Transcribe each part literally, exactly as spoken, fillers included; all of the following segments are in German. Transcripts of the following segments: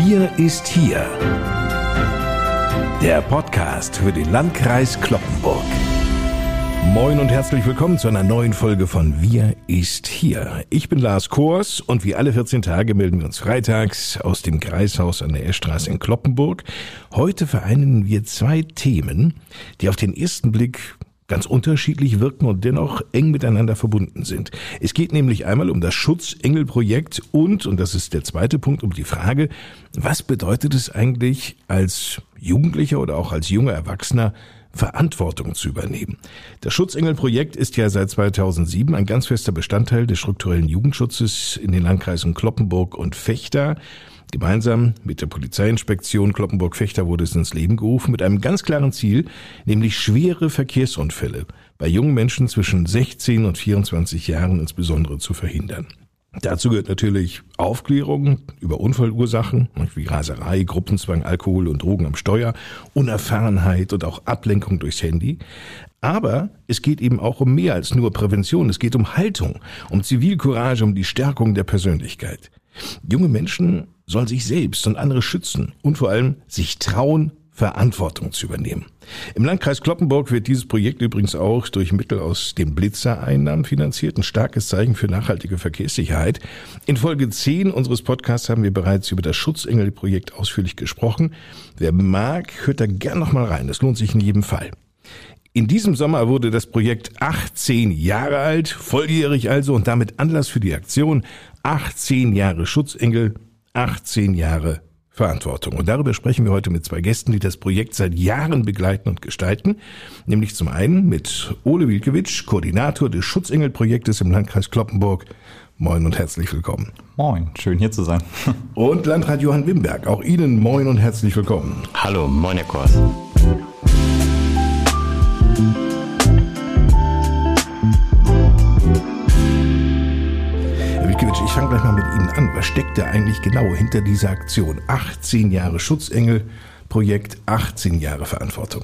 Wir ist hier. Der Podcast für den Landkreis Cloppenburg. Moin und herzlich willkommen zu einer neuen Folge von Wir ist hier. Ich bin Lars Kors und wie alle vierzehn Tage melden wir uns freitags aus dem Kreishaus an der Eschstraße in Cloppenburg. Heute vereinen wir zwei Themen, die auf den ersten Blick ganz unterschiedlich wirken und dennoch eng miteinander verbunden sind. Es geht nämlich einmal um das Schutzengel-Projekt und, und das ist der zweite Punkt, um die Frage, was bedeutet es eigentlich als Jugendlicher oder auch als junger Erwachsener, Verantwortung zu übernehmen. Das Schutzengel-Projekt ist ja seit zweitausendsieben ein ganz fester Bestandteil des strukturellen Jugendschutzes in den Landkreisen Cloppenburg und Vechta. Gemeinsam mit der Polizeiinspektion Cloppenburg-Vechta wurde es ins Leben gerufen mit einem ganz klaren Ziel, nämlich schwere Verkehrsunfälle bei jungen Menschen zwischen sechzehn und vierundzwanzig Jahren insbesondere zu verhindern. Dazu gehört natürlich Aufklärung über Unfallursachen, wie Raserei, Gruppenzwang, Alkohol und Drogen am Steuer, Unerfahrenheit und auch Ablenkung durchs Handy. Aber es geht eben auch um mehr als nur Prävention. Es geht um Haltung, um Zivilcourage, um die Stärkung der Persönlichkeit. Junge Menschen sollen sich selbst und andere schützen und vor allem sich trauen, Verantwortung zu übernehmen. Im Landkreis Cloppenburg wird dieses Projekt übrigens auch durch Mittel aus den Blitzer-Einnahmen finanziert, ein starkes Zeichen für nachhaltige Verkehrssicherheit. In Folge zehn unseres Podcasts haben wir bereits über das Schutzengel-Projekt ausführlich gesprochen. Wer mag, hört da gern noch mal rein, das lohnt sich in jedem Fall. In diesem Sommer wurde das Projekt achtzehn Jahre alt, volljährig also und damit Anlass für die Aktion achtzehn Jahre Schutzengel, achtzehn Jahre Verantwortung. Und darüber sprechen wir heute mit zwei Gästen, die das Projekt seit Jahren begleiten und gestalten. Nämlich zum einen mit Ole Wilkewitsch, Koordinator des Schutzengel-Projektes im Landkreis Cloppenburg. Moin und herzlich willkommen. Moin, schön hier zu sein. Und Landrat Johann Wimberg, auch Ihnen moin und herzlich willkommen. Hallo, moin Herr Kors. Ich fange gleich mal mit Ihnen an. Was steckt da eigentlich genau hinter dieser Aktion? achtzehn Jahre Schutzengel-Projekt, achtzehn Jahre Verantwortung.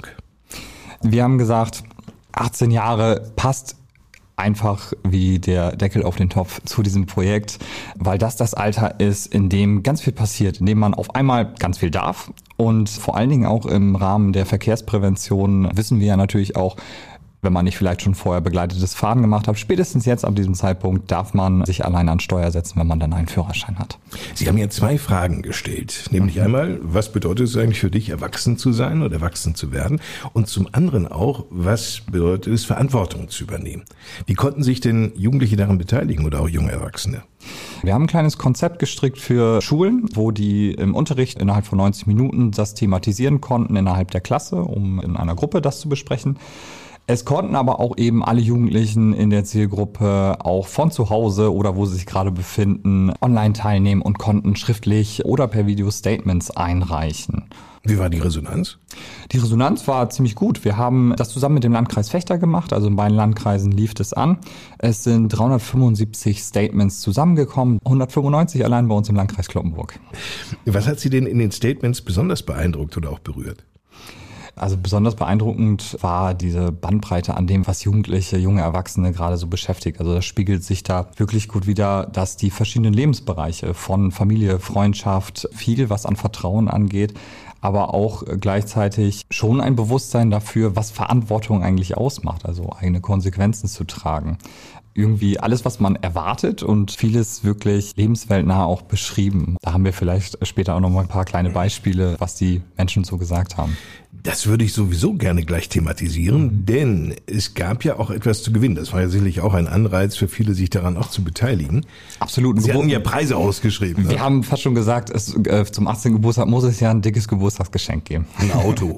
Wir haben gesagt, achtzehn Jahre passt einfach wie der Deckel auf den Topf zu diesem Projekt, weil das das Alter ist, in dem ganz viel passiert, in dem man auf einmal ganz viel darf. Und vor allen Dingen auch im Rahmen der Verkehrsprävention wissen wir ja natürlich auch, wenn man nicht vielleicht schon vorher begleitetes Fahren gemacht hat, spätestens jetzt ab diesem Zeitpunkt darf man sich allein an Steuer setzen, wenn man dann einen Führerschein hat. Sie haben ja zwei Fragen gestellt, nämlich mhm. einmal, was bedeutet es eigentlich für dich, erwachsen zu sein oder erwachsen zu werden? Und zum anderen auch, was bedeutet es, Verantwortung zu übernehmen? Wie konnten sich denn Jugendliche daran beteiligen oder auch junge Erwachsene? Wir haben ein kleines Konzept gestrickt für Schulen, wo die im Unterricht innerhalb von neunzig Minuten das thematisieren konnten innerhalb der Klasse, um in einer Gruppe das zu besprechen. Es konnten aber auch eben alle Jugendlichen in der Zielgruppe auch von zu Hause oder wo sie sich gerade befinden, online teilnehmen und konnten schriftlich oder per Video Statements einreichen. Wie war die Resonanz? Die Resonanz war ziemlich gut. Wir haben das zusammen mit dem Landkreis Vechta gemacht, also in beiden Landkreisen lief es an. Es sind dreihundertfünfundsiebzig Statements zusammengekommen, hundertfünfundneunzig allein bei uns im Landkreis Cloppenburg. Was hat Sie denn in den Statements besonders beeindruckt oder auch berührt? Also besonders beeindruckend war diese Bandbreite an dem, was Jugendliche, junge Erwachsene gerade so beschäftigt. Also das spiegelt sich da wirklich gut wider, dass die verschiedenen Lebensbereiche von Familie, Freundschaft, viel was an Vertrauen angeht, aber auch gleichzeitig schon ein Bewusstsein dafür, was Verantwortung eigentlich ausmacht, also eigene Konsequenzen zu tragen. Irgendwie alles, was man erwartet und vieles wirklich lebensweltnah auch beschrieben. Da haben wir vielleicht später auch noch mal ein paar kleine Beispiele, was die Menschen so gesagt haben. Das würde ich sowieso gerne gleich thematisieren, mhm. denn es gab ja auch etwas zu gewinnen. Das war ja sicherlich auch ein Anreiz für viele, sich daran auch zu beteiligen. Absolut. Sie hatten ja Preise ausgeschrieben. Wir ne? haben fast schon gesagt, es, äh, zum achtzehnten Geburtstag muss es ja ein dickes Geburtstagsgeschenk geben. Ein Auto.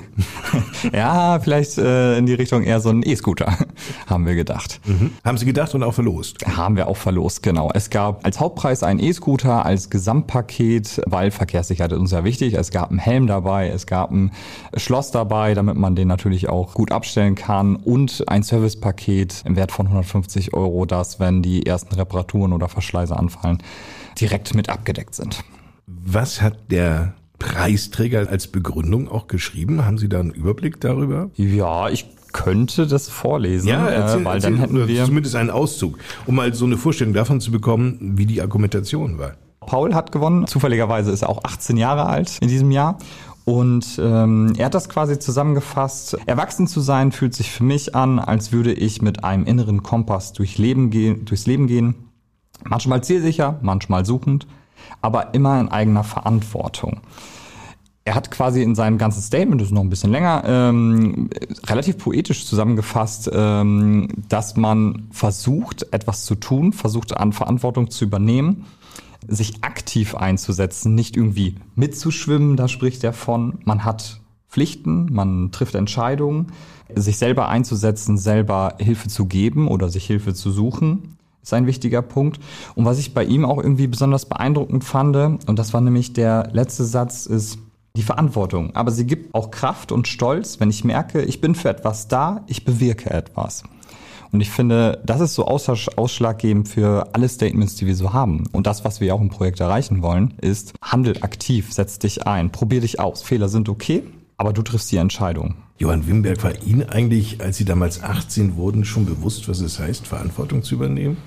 Ja, vielleicht äh, in die Richtung eher so ein E-Scooter, haben wir gedacht. Mhm. Haben Sie gedacht und auch verlost? Haben wir auch verlost, genau. Es gab als Hauptpreis einen E-Scooter als Gesamtpaket, weil Verkehrssicherheit ist uns ja wichtig. Es gab einen Helm dabei, es gab ein Schloss dabei, damit man den natürlich auch gut abstellen kann und ein Servicepaket im Wert von hundertfünfzig Euro, das, wenn die ersten Reparaturen oder Verschleiße anfallen, direkt mit abgedeckt sind. Was hat der Preisträger als Begründung auch geschrieben? Haben Sie da einen Überblick darüber? Ja, ich könnte das vorlesen, ja, erzähl, äh, weil erzähl, dann hätten wir zumindest einen Auszug, um mal so eine Vorstellung davon zu bekommen, wie die Argumentation war. Paul hat gewonnen. Zufälligerweise ist er auch achtzehn Jahre alt in diesem Jahr. Und ähm, er hat das quasi zusammengefasst. Erwachsen zu sein fühlt sich für mich an, als würde ich mit einem inneren Kompass durch Leben gehen, durchs Leben gehen. Manchmal zielsicher, manchmal suchend, aber immer in eigener Verantwortung. Er hat quasi in seinem ganzen Statement, das ist noch ein bisschen länger, ähm, relativ poetisch zusammengefasst, ähm, dass man versucht, etwas zu tun, versucht an Verantwortung zu übernehmen, sich aktiv einzusetzen, nicht irgendwie mitzuschwimmen, da spricht er von. Man hat Pflichten, man trifft Entscheidungen, sich selber einzusetzen, selber Hilfe zu geben oder sich Hilfe zu suchen, ist ein wichtiger Punkt. Und was ich bei ihm auch irgendwie besonders beeindruckend fand, und das war nämlich der letzte Satz, ist die Verantwortung. Aber sie gibt auch Kraft und Stolz, wenn ich merke, ich bin für etwas da, ich bewirke etwas. Und ich finde, das ist so ausschlaggebend für alle Statements, die wir so haben. Und das, was wir auch im Projekt erreichen wollen, ist, handel aktiv, setz dich ein, probier dich aus. Fehler sind okay, aber du triffst die Entscheidung. Johann Wimberg, war Ihnen eigentlich, als Sie damals achtzehn wurden, schon bewusst, was es heißt, Verantwortung zu übernehmen?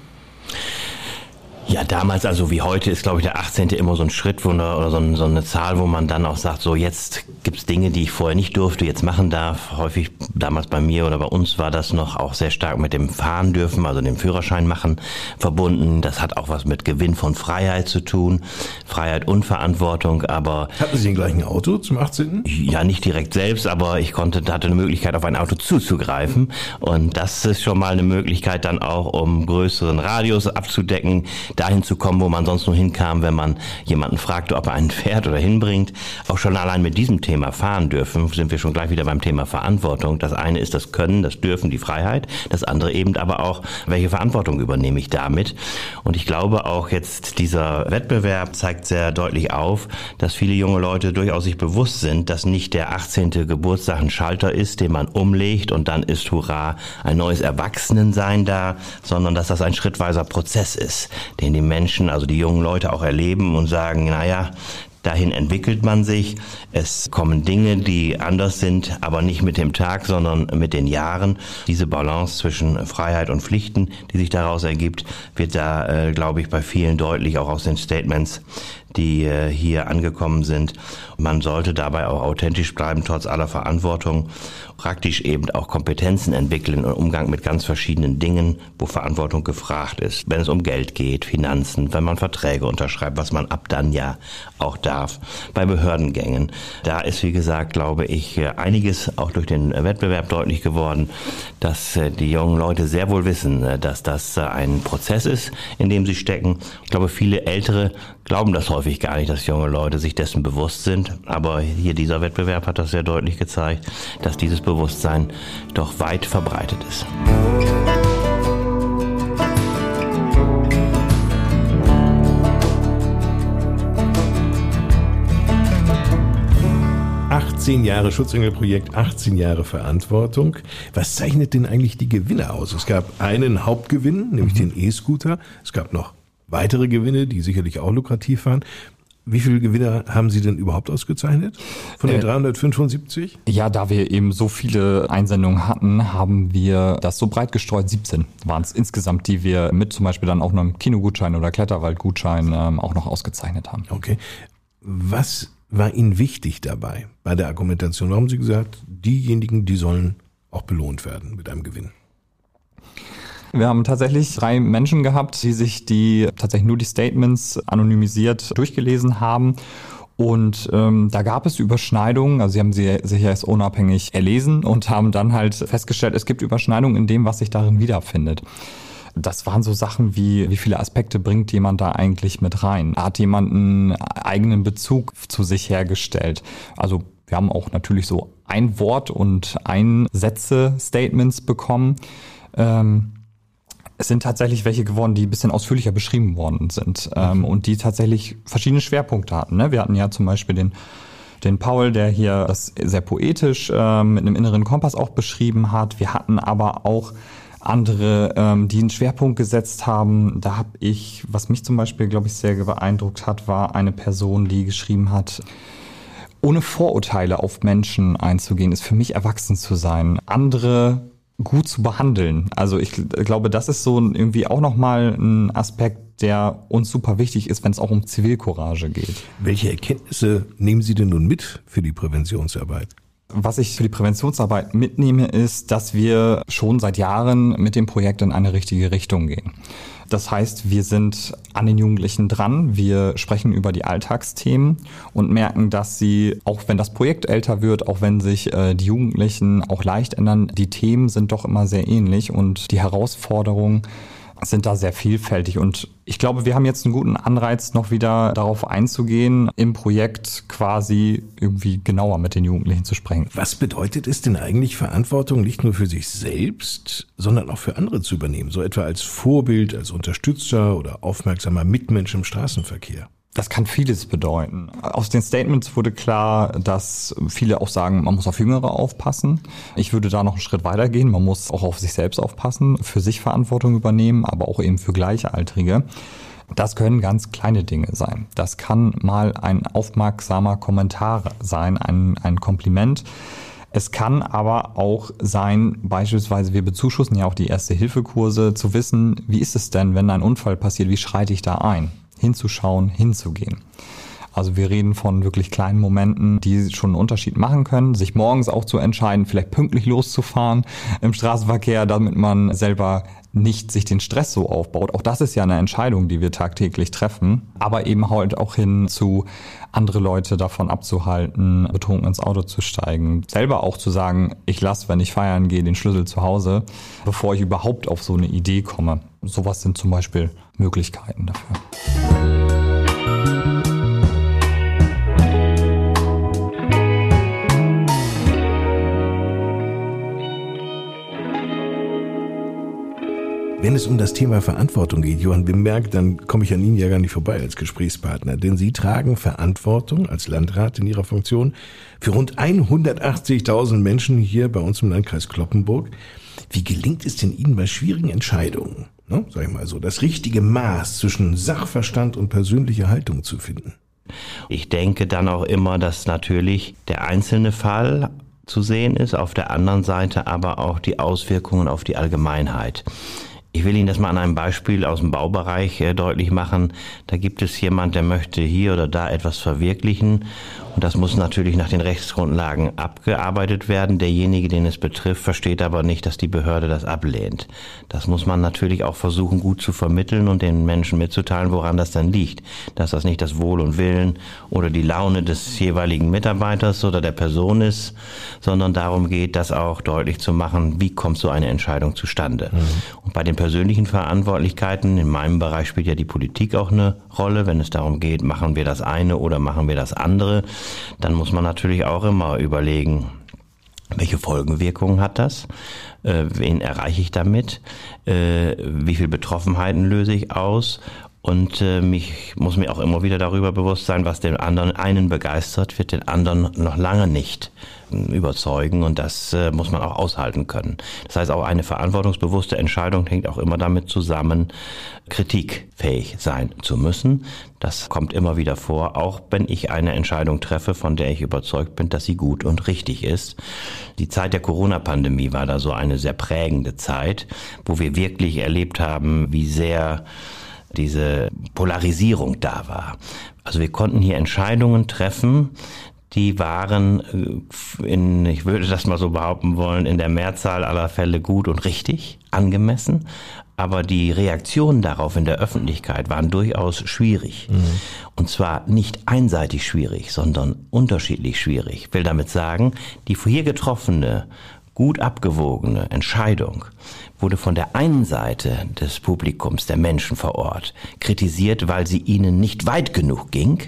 Ja, damals, also wie heute, ist, glaube ich, der achtzehnte immer so ein Schritt wo eine, oder so, ein, so eine Zahl, wo man dann auch sagt, so jetzt gibt's Dinge, die ich vorher nicht durfte, jetzt machen darf. Häufig damals bei mir oder bei uns war das noch auch sehr stark mit dem Fahren dürfen, also dem Führerschein machen verbunden. Das hat auch was mit Gewinn von Freiheit zu tun, Freiheit und Verantwortung, aber... Hatten Sie den gleichen Auto zum achtzehnten? Ja, nicht direkt selbst, aber ich konnte, hatte eine Möglichkeit, auf ein Auto zuzugreifen. Und das ist schon mal eine Möglichkeit dann auch, um größeren Radius abzudecken, dahin zu kommen, wo man sonst nur hinkam, wenn man jemanden fragte, ob er einen fährt oder hinbringt. Auch schon allein mit diesem Thema fahren dürfen, sind wir schon gleich wieder beim Thema Verantwortung. Das eine ist das Können, das Dürfen, die Freiheit. Das andere eben aber auch, welche Verantwortung übernehme ich damit? Und ich glaube auch jetzt, dieser Wettbewerb zeigt sehr deutlich auf, dass viele junge Leute durchaus sich bewusst sind, dass nicht der achtzehnte Geburtstag ein Schalter ist, den man umlegt und dann ist, hurra, ein neues Erwachsenensein da, sondern dass das ein schrittweiser Prozess ist, den die Menschen, also die jungen Leute auch erleben und sagen, naja, dahin entwickelt man sich. Es kommen Dinge, die anders sind, aber nicht mit dem Tag, sondern mit den Jahren. Diese Balance zwischen Freiheit und Pflichten, die sich daraus ergibt, wird da, äh, glaube ich, bei vielen deutlich, auch aus den Statements, die äh, hier angekommen sind. Man sollte dabei auch authentisch bleiben, trotz aller Verantwortung, praktisch eben auch Kompetenzen entwickeln und Umgang mit ganz verschiedenen Dingen, wo Verantwortung gefragt ist. Wenn es um Geld geht, Finanzen, wenn man Verträge unterschreibt, was man ab dann ja auch darf, bei Behördengängen. Da ist, wie gesagt, glaube ich, einiges auch durch den Wettbewerb deutlich geworden, dass die jungen Leute sehr wohl wissen, dass das ein Prozess ist, in dem sie stecken. Ich glaube, viele Ältere glauben das häufig gar nicht, dass junge Leute sich dessen bewusst sind. Aber hier dieser Wettbewerb hat das sehr deutlich gezeigt, dass dieses Bewusstsein doch weit verbreitet ist. achtzehn Jahre Schutzengelprojekt, achtzehn Jahre Verantwortung. Was zeichnet denn eigentlich die Gewinne aus? Es gab einen Hauptgewinn, nämlich mhm. den E-Scooter. Es gab noch weitere Gewinne, die sicherlich auch lukrativ waren. Wie viele Gewinne haben Sie denn überhaupt ausgezeichnet von den dreihundertfünfundsiebzig? Ja, da wir eben so viele Einsendungen hatten, haben wir das so breit gestreut, siebzehn waren es insgesamt, die wir mit zum Beispiel dann auch noch einem Kinogutschein oder Kletterwaldgutschein ähm, auch noch ausgezeichnet haben. Okay. Was war Ihnen wichtig dabei bei der Argumentation? Warum haben Sie gesagt, diejenigen, die sollen auch belohnt werden mit einem Gewinn? Wir haben tatsächlich drei Menschen gehabt, die sich die tatsächlich nur die Statements anonymisiert durchgelesen haben. Und ähm, da gab es Überschneidungen, also sie haben sie sich erst unabhängig erlesen und haben dann halt festgestellt, es gibt Überschneidungen in dem, was sich darin wiederfindet. Das waren so Sachen wie, wie viele Aspekte bringt jemand da eigentlich mit rein? Hat jemand einen eigenen Bezug zu sich hergestellt? Also wir haben auch natürlich so ein Wort und ein Sätze-Statements bekommen. Ähm, Es sind tatsächlich welche geworden, die ein bisschen ausführlicher beschrieben worden sind ähm, und die tatsächlich verschiedene Schwerpunkte hatten. Ne? Wir hatten ja zum Beispiel den, den Paul, der hier das sehr poetisch ähm, mit einem inneren Kompass auch beschrieben hat. Wir hatten aber auch andere, ähm, die einen Schwerpunkt gesetzt haben. Da habe ich, was mich zum Beispiel, glaube ich, sehr beeindruckt hat, war eine Person, die geschrieben hat, ohne Vorurteile auf Menschen einzugehen, ist für mich erwachsen zu sein. Andere gut zu behandeln. Also ich glaube, das ist so irgendwie auch nochmal ein Aspekt, der uns super wichtig ist, wenn es auch um Zivilcourage geht. Welche Erkenntnisse nehmen Sie denn nun mit für die Präventionsarbeit? Was ich für die Präventionsarbeit mitnehme, ist, dass wir schon seit Jahren mit dem Projekt in eine richtige Richtung gehen. Das heißt, wir sind an den Jugendlichen dran, wir sprechen über die Alltagsthemen und merken, dass sie, auch wenn das Projekt älter wird, auch wenn sich äh, die Jugendlichen auch leicht ändern, die Themen sind doch immer sehr ähnlich und die Herausforderungen sind da sehr vielfältig. Und ich glaube, wir haben jetzt einen guten Anreiz, noch wieder darauf einzugehen, im Projekt quasi irgendwie genauer mit den Jugendlichen zu sprechen. Was bedeutet es denn eigentlich, Verantwortung nicht nur für sich selbst, sondern auch für andere zu übernehmen? So etwa als Vorbild, als Unterstützer oder aufmerksamer Mitmensch im Straßenverkehr? Das kann vieles bedeuten. Aus den Statements wurde klar, dass viele auch sagen, man muss auf Jüngere aufpassen. Ich würde da noch einen Schritt weiter gehen. Man muss auch auf sich selbst aufpassen, für sich Verantwortung übernehmen, aber auch eben für Gleichaltrige. Das können ganz kleine Dinge sein. Das kann mal ein aufmerksamer Kommentar sein, ein, ein Kompliment. Es kann aber auch sein, beispielsweise wir bezuschussen ja auch die Erste-Hilfe-Kurse, zu wissen, wie ist es denn, wenn ein Unfall passiert, wie schreite ich da ein? Hinzuschauen, hinzugehen. Also wir reden von wirklich kleinen Momenten, die schon einen Unterschied machen können, sich morgens auch zu entscheiden, vielleicht pünktlich loszufahren im Straßenverkehr, damit man selber nicht sich den Stress so aufbaut. Auch das ist ja eine Entscheidung, die wir tagtäglich treffen, aber eben halt auch hin zu andere Leute davon abzuhalten, betrunken ins Auto zu steigen. Selber auch zu sagen, ich lasse, wenn ich feiern gehe, den Schlüssel zu Hause, bevor ich überhaupt auf so eine Idee komme. Sowas sind zum Beispiel Möglichkeiten dafür. Wenn es um das Thema Verantwortung geht, Johann Wimberg, dann komme ich an Ihnen ja gar nicht vorbei als Gesprächspartner. Denn Sie tragen Verantwortung als Landrat in Ihrer Funktion für rund hundertachtzigtausend Menschen hier bei uns im Landkreis Cloppenburg. Wie gelingt es denn Ihnen bei schwierigen Entscheidungen, ne, sag ich mal so, das richtige Maß zwischen Sachverstand und persönlicher Haltung zu finden? Ich denke dann auch immer, dass natürlich der einzelne Fall zu sehen ist, auf der anderen Seite aber auch die Auswirkungen auf die Allgemeinheit. Ich will Ihnen das mal an einem Beispiel aus dem Baubereich äh, deutlich machen. Da gibt es jemand, der möchte hier oder da etwas verwirklichen. Und das muss natürlich nach den Rechtsgrundlagen abgearbeitet werden. Derjenige, den es betrifft, versteht aber nicht, dass die Behörde das ablehnt. Das muss man natürlich auch versuchen, gut zu vermitteln und den Menschen mitzuteilen, woran das dann liegt. Dass das nicht das Wohl und Willen oder die Laune des jeweiligen Mitarbeiters oder der Person ist, sondern darum geht, das auch deutlich zu machen, wie kommt so eine Entscheidung zustande. Mhm. Und bei den persönlichen Verantwortlichkeiten, in meinem Bereich spielt ja die Politik auch eine Rolle, wenn es darum geht, machen wir das eine oder machen wir das andere, dann muss man natürlich auch immer überlegen, welche Folgenwirkungen hat das, äh, wen erreiche ich damit, äh, wie viel Betroffenheiten löse ich aus. Und äh, mich muss mir auch immer wieder darüber bewusst sein, was den anderen einen begeistert, wird den anderen noch lange nicht äh, überzeugen. Und das äh, muss man auch aushalten können. Das heißt, auch eine verantwortungsbewusste Entscheidung hängt auch immer damit zusammen, kritikfähig sein zu müssen. Das kommt immer wieder vor, auch wenn ich eine Entscheidung treffe, von der ich überzeugt bin, dass sie gut und richtig ist. Die Zeit der Corona-Pandemie war da so eine sehr prägende Zeit, wo wir wirklich erlebt haben, wie sehr diese Polarisierung da war. Also wir konnten hier Entscheidungen treffen, die waren in, ich würde das mal so behaupten wollen, in der Mehrzahl aller Fälle gut und richtig, angemessen. Aber die Reaktionen darauf in der Öffentlichkeit waren durchaus schwierig. Mhm. Und zwar nicht einseitig schwierig, sondern unterschiedlich schwierig. Ich will damit sagen, die hier getroffene, gut abgewogene Entscheidung wurde von der einen Seite des Publikums, der Menschen vor Ort, kritisiert, weil sie ihnen nicht weit genug ging.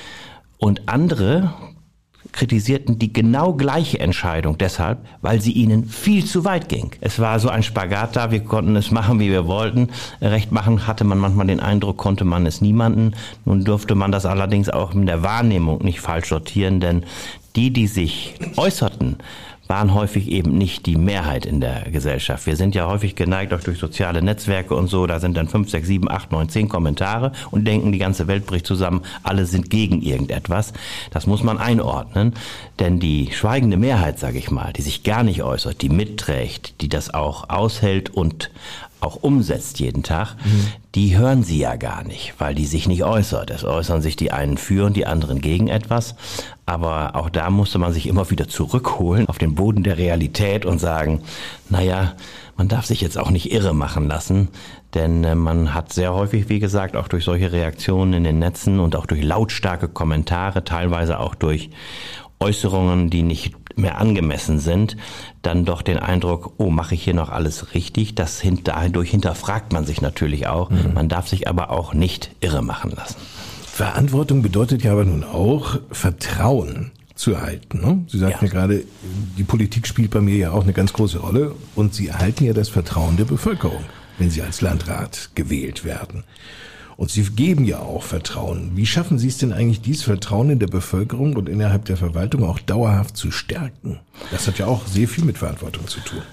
Und andere kritisierten die genau gleiche Entscheidung deshalb, weil sie ihnen viel zu weit ging. Es war so ein Spagat da, wir konnten es machen, wie wir wollten. Recht machen hatte man manchmal den Eindruck, konnte man es niemanden. Nun durfte man das allerdings auch in der Wahrnehmung nicht falsch sortieren, denn die, die sich äußerten, waren häufig eben nicht die Mehrheit in der Gesellschaft. Wir sind ja häufig geneigt, auch durch soziale Netzwerke und so, da sind dann fünf, sechs, sieben, acht, neun, zehn Kommentare und denken, die ganze Welt bricht zusammen, alle sind gegen irgendetwas. Das muss man einordnen, denn die schweigende Mehrheit, sage ich mal, die sich gar nicht äußert, die mitträgt, die das auch aushält und auch umsetzt jeden Tag, mhm. die hören sie ja gar nicht, weil die sich nicht äußert. Es äußern sich die einen für und die anderen gegen etwas. Aber auch da musste man sich immer wieder zurückholen auf den Boden der Realität und sagen, naja, man darf sich jetzt auch nicht irre machen lassen, denn äh, man hat sehr häufig, wie gesagt, auch durch solche Reaktionen in den Netzen und auch durch lautstarke Kommentare, teilweise auch durch Äußerungen, die nicht mehr angemessen sind, dann doch den Eindruck, oh, mache ich hier noch alles richtig? Das hint- dadurch hinterfragt man sich natürlich auch. Mhm. Man darf sich aber auch nicht irre machen lassen. Verantwortung bedeutet ja aber nun auch, Vertrauen zu erhalten. Ne? Sie sagten ja. ja gerade, die Politik spielt bei mir ja auch eine ganz große Rolle und Sie erhalten ja das Vertrauen der Bevölkerung, wenn Sie als Landrat gewählt werden. Und Sie geben ja auch Vertrauen. Wie schaffen Sie es denn eigentlich, dieses Vertrauen in der Bevölkerung und innerhalb der Verwaltung auch dauerhaft zu stärken? Das hat ja auch sehr viel mit Verantwortung zu tun.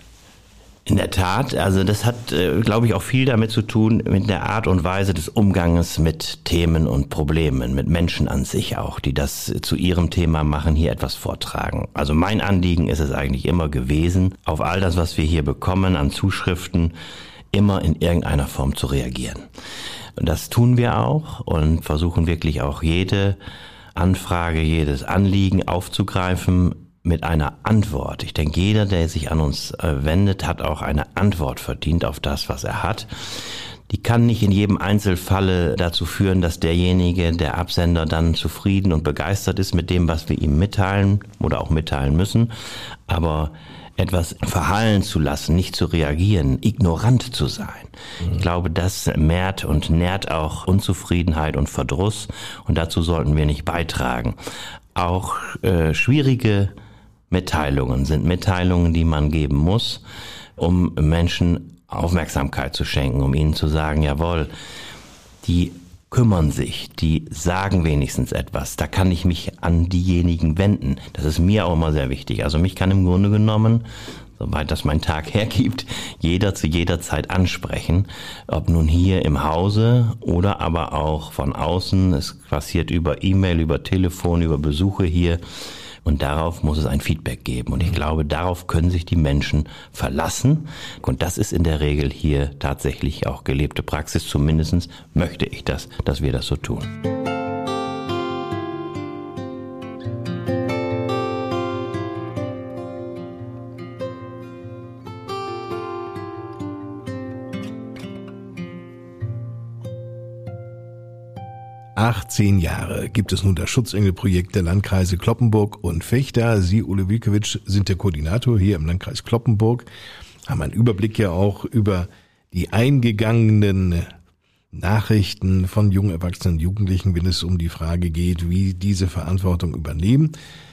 In der Tat, also das hat, äh, glaube ich, auch viel damit zu tun, mit der Art und Weise des Umganges mit Themen und Problemen, mit Menschen an sich auch, die das zu ihrem Thema machen, hier etwas vortragen. Also mein Anliegen ist es eigentlich immer gewesen, auf all das, was wir hier bekommen an Zuschriften, immer in irgendeiner Form zu reagieren. Das tun wir auch und versuchen wirklich auch jede Anfrage, jedes Anliegen aufzugreifen mit einer Antwort. Ich denke, jeder, der sich an uns wendet, hat auch eine Antwort verdient auf das, was er hat. Die kann nicht in jedem Einzelfalle dazu führen, dass derjenige, der Absender, dann zufrieden und begeistert ist mit dem, was wir ihm mitteilen oder auch mitteilen müssen. Aber etwas verhallen zu lassen, nicht zu reagieren, ignorant zu sein. Mhm. Ich glaube, das mehrt und nährt auch Unzufriedenheit und Verdruss und dazu sollten wir nicht beitragen. Auch äh, schwierige Mitteilungen sind Mitteilungen, die man geben muss, um Menschen Aufmerksamkeit zu schenken, um ihnen zu sagen, jawohl, die kümmern sich, die sagen wenigstens etwas. Da kann ich mich an diejenigen wenden. Das ist mir auch immer sehr wichtig. Also mich kann im Grunde genommen, soweit das mein Tag hergibt, jeder zu jeder Zeit ansprechen. Ob nun hier im Hause oder aber auch von außen. Es passiert über E-Mail, über Telefon, über Besuche hier. Und darauf muss es ein Feedback geben. Und ich glaube, darauf können sich die Menschen verlassen. Und das ist in der Regel hier tatsächlich auch gelebte Praxis. Zumindest möchte ich das, dass wir das so tun. achtzehn Jahre gibt es nun das Schutzengelprojekt der Landkreise Cloppenburg und Vechta. Sie, Ole Wilkewitsch, sind der Koordinator hier im Landkreis Cloppenburg, haben einen Überblick ja auch über die eingegangenen Nachrichten von jungen Erwachsenen und Jugendlichen, wenn es um die Frage geht, wie diese Verantwortung übernehmen.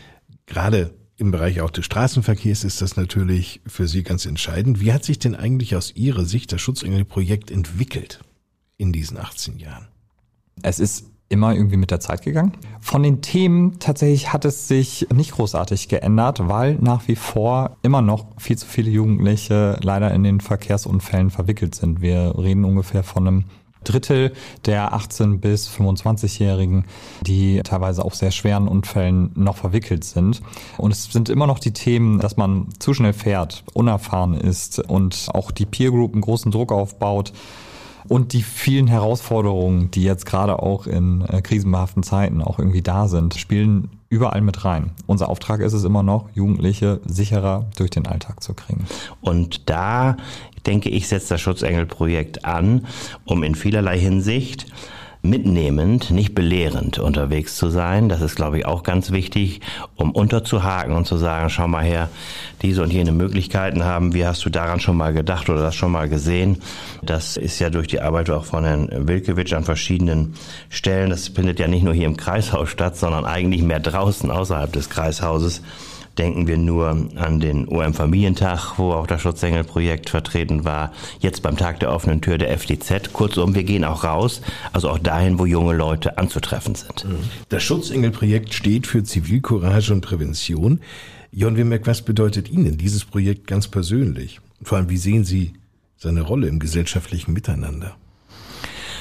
Gerade im Bereich auch des Straßenverkehrs ist das natürlich für Sie ganz entscheidend. Wie hat sich denn eigentlich aus Ihrer Sicht das Schutzengelprojekt entwickelt in diesen achtzehn Jahren? Es ist immer irgendwie mit der Zeit gegangen. Von den Themen tatsächlich hat es sich nicht großartig geändert, weil nach wie vor immer noch viel zu viele Jugendliche leider in den Verkehrsunfällen verwickelt sind. Wir reden ungefähr von einem Drittel der achtzehn- bis fünfundzwanzigjährigen, die teilweise auch sehr schweren Unfällen noch verwickelt sind. Und es sind immer noch die Themen, dass man zu schnell fährt, unerfahren ist und auch die Peer Group einen großen Druck aufbaut. Und die vielen Herausforderungen, die jetzt gerade auch in äh, krisenbehaften Zeiten auch irgendwie da sind, spielen überall mit rein. Unser Auftrag ist es immer noch, Jugendliche sicherer durch den Alltag zu kriegen. Und da, denke ich, setzt das Schutzengelprojekt an, um in vielerlei Hinsicht mitnehmend, nicht belehrend unterwegs zu sein. Das ist, glaube ich, auch ganz wichtig, um unterzuhaken und zu sagen, schau mal her, diese und jene Möglichkeiten haben wir, hast du daran schon mal gedacht oder das schon mal gesehen? Das ist ja durch die Arbeit auch von Herrn Wilkewitsch an verschiedenen Stellen, das findet ja nicht nur hier im Kreishaus statt, sondern eigentlich mehr draußen außerhalb des Kreishauses. Denken wir nur an den O M-Familientag, wo auch das Schutzengelprojekt vertreten war. Jetzt beim Tag der offenen Tür der F D Z. Kurzum, wir gehen auch raus, also auch dahin, wo junge Leute anzutreffen sind. Das Schutzengelprojekt steht für Zivilcourage und Prävention. Jon Wimbeck, was bedeutet Ihnen dieses Projekt ganz persönlich? Vor allem, wie sehen Sie seine Rolle im gesellschaftlichen Miteinander?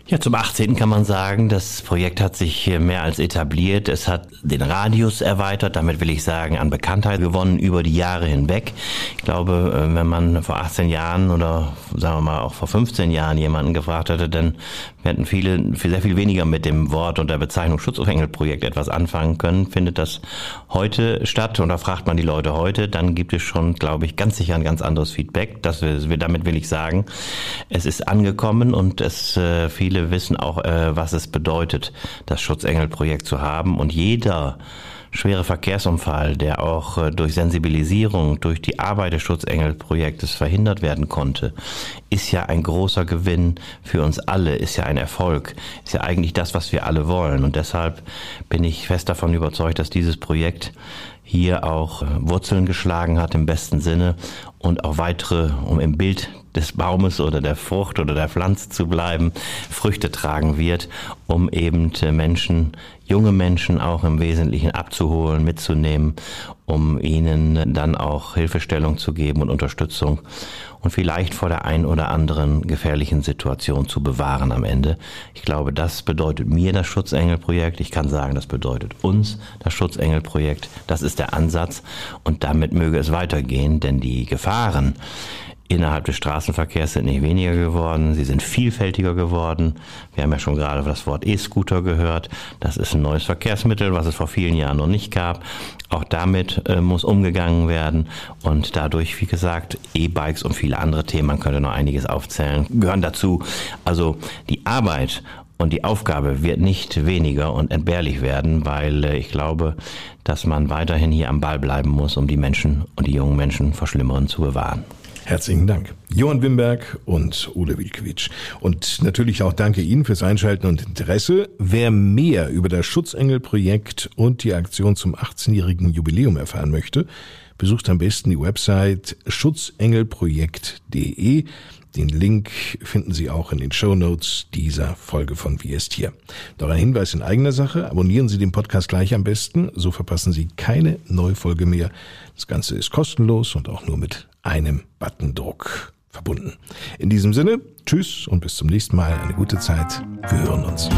Ja, zum achtzehnten kann man sagen, das Projekt hat sich mehr als etabliert. Es hat den Radius erweitert, damit will ich sagen, an Bekanntheit gewonnen über die Jahre hinweg. Ich glaube, wenn man vor achtzehn Jahren oder sagen wir mal auch vor fünfzehn Jahren jemanden gefragt hätte, dann hätten viele sehr viel weniger mit dem Wort und der Bezeichnung Schutzengel-Projekt etwas anfangen können. Findet das heute statt oder fragt man die Leute heute, dann gibt es schon, glaube ich, ganz sicher ein ganz anderes Feedback. Das, damit will ich sagen, es ist angekommen und es äh, viele wissen auch, äh, was es bedeutet, das Schutzengel-Projekt zu haben. Und jeder schwere Verkehrsunfall, der auch äh, durch Sensibilisierung, durch die Arbeit des Schutzengel-Projektes verhindert werden konnte, ist ja ein großer Gewinn für uns alle, ist ja ein Erfolg, ist ja eigentlich das, was wir alle wollen. Und deshalb bin ich fest davon überzeugt, dass dieses Projekt hier auch äh, Wurzeln geschlagen hat im besten Sinne und auch weitere, um im Bild des Baumes oder der Frucht oder der Pflanze zu bleiben, Früchte tragen wird, um eben Menschen, junge Menschen auch im Wesentlichen abzuholen, mitzunehmen, um ihnen dann auch Hilfestellung zu geben und Unterstützung und vielleicht vor der ein oder anderen gefährlichen Situation zu bewahren am Ende. Ich glaube, das bedeutet mir das Schutzengel-Projekt. Ich kann sagen, das bedeutet uns das Schutzengel-Projekt. Das ist der Ansatz und damit möge es weitergehen, denn die Gefahren innerhalb des Straßenverkehrs sind nicht weniger geworden, sie sind vielfältiger geworden. Wir haben ja schon gerade das Wort E-Scooter gehört. Das ist ein neues Verkehrsmittel, was es vor vielen Jahren noch nicht gab. Auch damit äh, muss umgegangen werden und dadurch, wie gesagt, E-Bikes und viele andere Themen, man könnte noch einiges aufzählen, gehören dazu. Also die Arbeit und die Aufgabe wird nicht weniger und entbehrlich werden, weil äh, ich glaube, dass man weiterhin hier am Ball bleiben muss, um die Menschen und die jungen Menschen vor Schlimmeren zu bewahren. Herzlichen Dank. Johann Wimberg und Ole Wilkewitsch. Und natürlich auch danke Ihnen fürs Einschalten und Interesse. Wer mehr über das Schutzengel-Projekt und die Aktion zum achtzehnjährigen Jubiläum erfahren möchte, besucht am besten die Website schutzengelprojekt punkt de. Den Link finden Sie auch in den Shownotes dieser Folge von Wie ist hier. Noch ein Hinweis in eigener Sache. Abonnieren Sie den Podcast gleich am besten, so verpassen Sie keine neue Folge mehr. Das Ganze ist kostenlos und auch nur mit einem Buttondruck verbunden. In diesem Sinne, tschüss und bis zum nächsten Mal. Eine gute Zeit. Wir hören uns.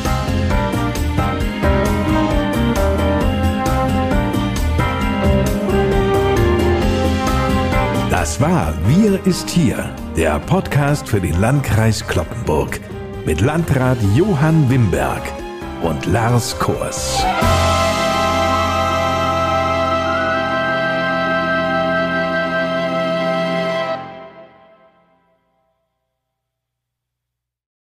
Das war Wir ist hier, der Podcast für den Landkreis Cloppenburg mit Landrat Johann Wimberg und Lars Kors.